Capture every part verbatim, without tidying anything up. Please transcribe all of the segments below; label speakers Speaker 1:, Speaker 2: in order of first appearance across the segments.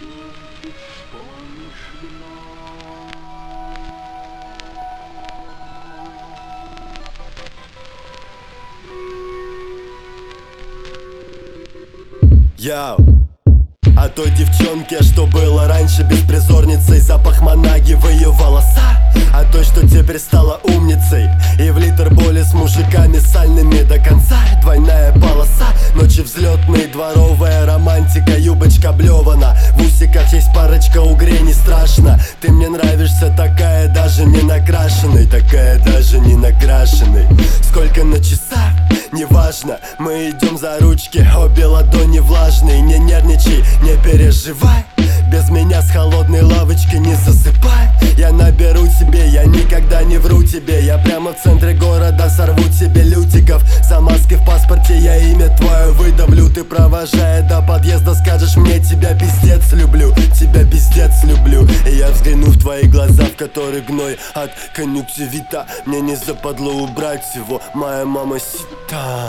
Speaker 1: Яу, а той девчонке, что было раньше беспризорницей, запах манаги в ее волоса. А той, что теперь стала умницей и в литр боли с мужиками сальными до конца. Двойная полоса, ночи взлетные, дворовая романтика, юбочка блевана. В усиках есть парочка угрей, не страшно. Ты мне нравишься такая, даже не накрашенной, такая даже не накрашенной. Сколько на часах, неважно, мы идем за ручки, обе ладони влажные. Не нервничай, не переживай, без меня с холодной лавочки не засыпай. Я наберу тебе, я никогда не вру тебе. Я прямо в центре города сорву тебе лютиков. За маской в паспорте я имя твое выдавлю. Ты провожая до подъезда скажешь мне: тебя пиздец люблю, тебя пиздец люблю. И я взгляну в твои глаза, в которых гной от конъюнктивита. Мне не западло убрать его, моя мама сита.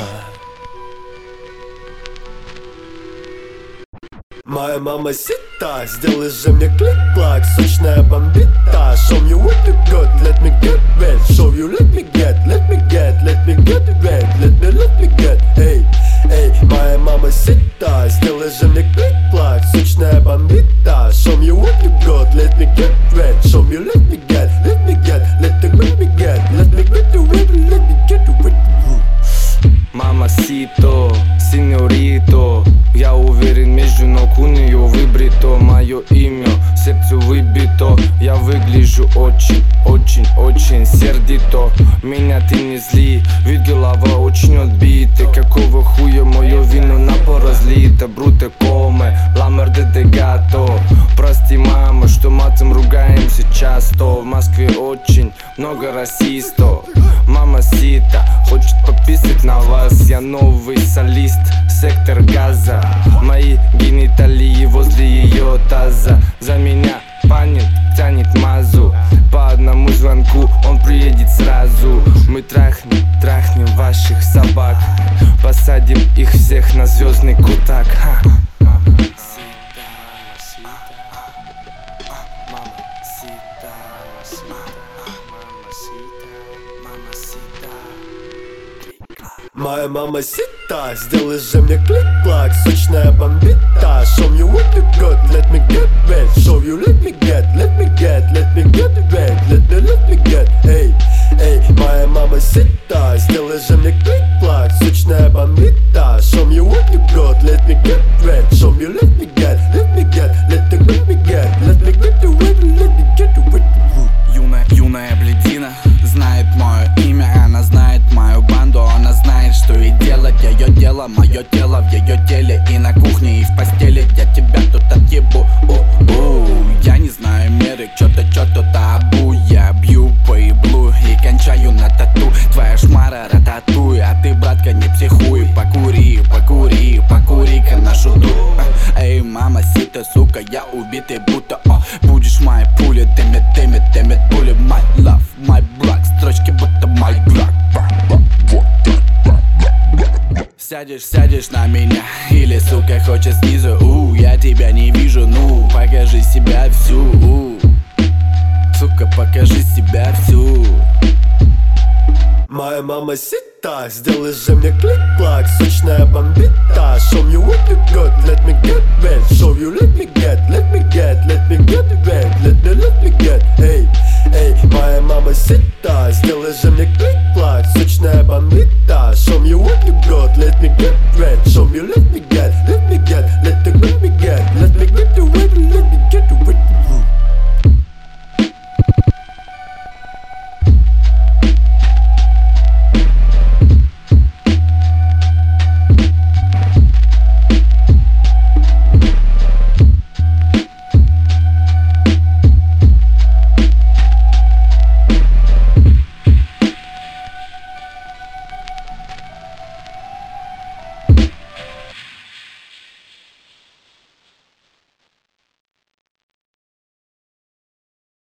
Speaker 1: Моя мама сита, сделай же мне клик-клак, сочная бомбита. Show me what you got, let me get wet. Show you, let me get, let me get, let me get wet. Let me, let me get, эй, эй. Моя мама сита, сделай же мне клик-клак, сочная бомбита. Show me what you got, let me get wet. Show me, let me get, let me get, let me, let me get, let me get the wet, let me get the wet.
Speaker 2: Мамасито, синьорито, я уверен, между ног у нее выбрито. Мое имя в сердце выбито. Я выгляжу очень, очень, очень сердито. Меня ты не зли, ведь голова очень отбита. Какого хуя мое вино на пол разлито? Бруте коме, ла мерде де гато. Прости, мама, что матом ругаемся часто. В Москве очень много расистов. Мамасита хочет пописать на вас. Я новый солист, сектор газа. Мои гениталии возле ее таза. За меня панин тянет мазу. По одному звонку он приедет сразу. Мы трахнем, трахнем ваших собак. Посадим их всех на звездный кутак. Ха.
Speaker 1: Моя мама сита, сделай же мне клик-клак, сочная бомбита. Show me what you got, let me get wet. Show you, let me get, let me get, let me get wet. Let me, let me get, эй, эй. Моя мама сита, сделай же мне клик-клак, сочная бомбита. Show me what you got, let me get wet. Show me, let me get, let me get, let me, let me get, let me get the wet, let me get the wet.
Speaker 3: Юная, юная блядина знает мое имя, она знает мою банду, она знает, что и делать. Ее дело, мое тело в ее теле, и на кухне, и в постели. Я тебя тут отъебу, у-у. Я не знаю меры, чё-то, чё-то табу. Я бью по еблу и кончаю на тату. Твоя шмара рататуй, а ты, братка, не психуй. Покури, покури, покури-ка на шуту. Эй, мама сита, сука, я убитый будто о. Будешь моей пули, дымит, дымит, дымит пули. My love, my black, строчки будто my black. Сядешь, сядешь на меня, или, сука, хочешь снизу. У, я тебя не вижу, ну, покажи себя всю. У, сука, покажи себя всю.
Speaker 1: Моя мама сита, сделай же мне клик-клак, сочная бомбита. Show me what you got, let me get wet. Show you, let me get, let me get, let me get wet. Let me, let me get, эй, эй. Моя мама сита, сделай же мне клик-клак, сочная бомбита. Show me what you got, let me get wet. Show me, let me get,